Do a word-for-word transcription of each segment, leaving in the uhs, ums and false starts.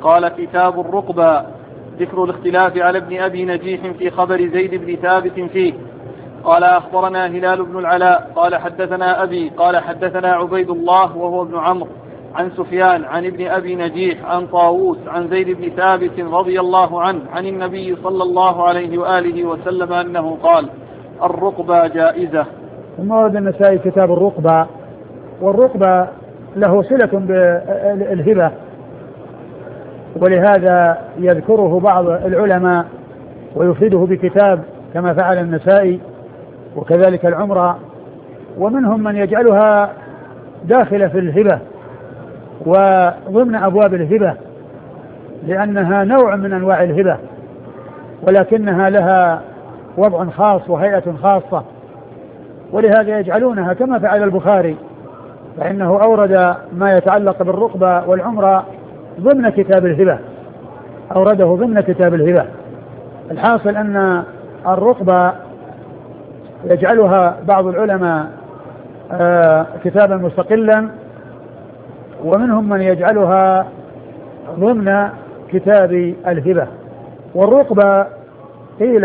قال: كتاب الرقبة. ذكر الاختلاف على ابن أبي نجيح في خبر زيد بن ثابت فيه. قال: أخبرنا هلال بن العلاء قال: حدثنا أبي قال: حدثنا عبيد الله وهو ابن عمرو عن سفيان عن ابن أبي نجيح عن طاووس عن زيد بن ثابت رضي الله عنه عن النبي صلى الله عليه وآله وسلم أنه قال: الرقبة جائزة. ثم ورد النسائي كتاب الرقبة. والرقبة له صلة بالهبة، ولهذا يذكره بعض العلماء ويفرده بكتاب كما فعل النسائي، وكذلك العمرة. ومنهم من يجعلها داخلة في الهبة وضمن أبواب الهبة، لأنها نوع من أنواع الهبة، ولكنها لها وضع خاص وهيئة خاصة، ولهذا يجعلونها كما فعل البخاري، فإنه أورد ما يتعلق بالرقبة والعمرة ضمن كتاب الهبة، أورده ضمن كتاب الهبة. الحاصل أن الرقبة يجعلها بعض العلماء آه كتابا مستقلا، ومنهم من يجعلها ضمن كتاب الهبة. والرقبة قيل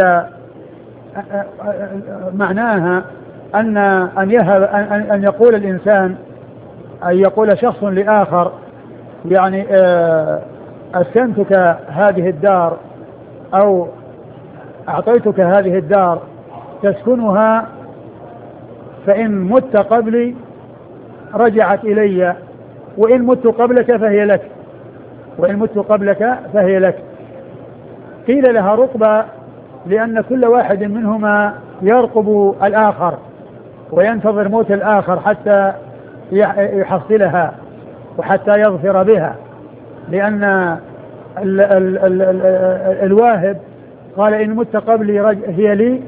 معناها أن أن يهب أن يقول الإنسان، أن يقول شخص لآخر يعني أسكنتك هذه الدار أو أعطيتك هذه الدار تسكنها، فإن مت قبلي رجعت إلي، وإن مت قبلك فهي لك، وإن مت قبلك فهي لك. قيل لها رقبة لأن كل واحد منهما يرقب الآخر وينتظر موت الآخر حتى يحصلها وحتى يظفر بها، لأن ال ال ال ال الواهب قال: إن مت قبلي هي لي،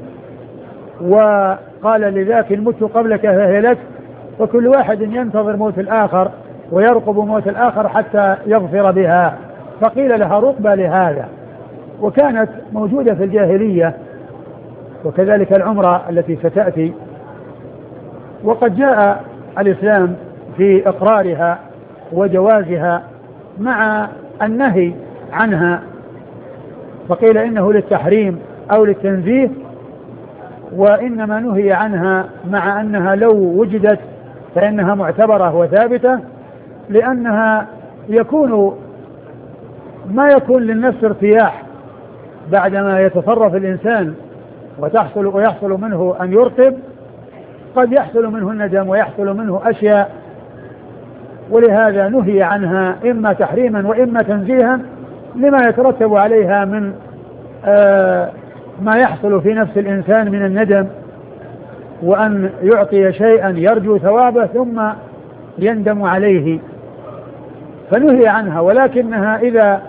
وقال لذاك: إن مت قبلك فهي لك. وكل واحد ينتظر موت الآخر ويرقب موت الآخر حتى يظفر بها، فقيل لها رقبة لهذا. وكانت موجودة في الجاهلية، وكذلك العمرة التي ستأتي. وقد جاء الإسلام في إقرارها وجوازها مع النهي عنها، فقيل إنه للتحريم أو للتنزيه، وإنما نهي عنها مع أنها لو وجدت فإنها معتبرة وثابتة، لأنها يكون ما يكون للنفس ارتياح بعدما يتصرف الإنسان وتحصل ويحصل منه أن يرقب، قد يحصل منه الندم ويحصل منه أشياء، ولهذا نهي عنها إما تحريما وإما تنزيها لما يترتب عليها من آه ما يحصل في نفس الإنسان من الندم، وأن يعطي شيئا يرجو ثوابه ثم يندم عليه، فنهي عنها. ولكنها إذا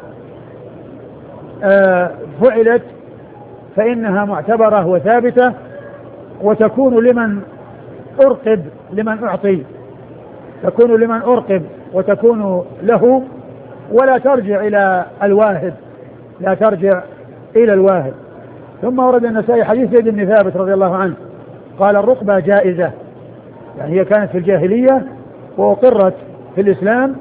آه فعلت فإنها معتبرة وثابتة، وتكون لمن أرقب لمن أعطي تكون لمن أرقب وتكون له، ولا ترجع إلى الواهب لا ترجع إلى الواهب. ثم ورد النسائي حديث زيد بن ثابت رضي الله عنه قال: الرقبة جائزة، يعني هي كانت في الجاهلية وأقرت في الإسلام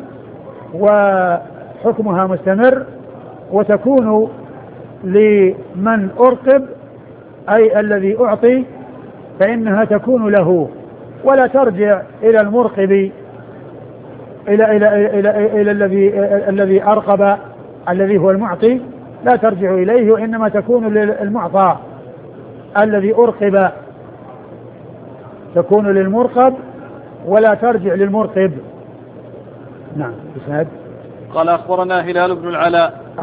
وحكمها مستمر، وتكون لمن أرقب أي الذي أعطي، فإنها تكون له ولا ترجع إلى المرقب إلى إلى إلى إلى, إلى الذي الذي أرقب الذي هو المعطي، لا ترجع إليه، وإنما تكون للمعطى الذي أرقب، تكون للمرقب ولا ترجع للمرقب. نعم. قال: أخبرنا هلال بن العلاء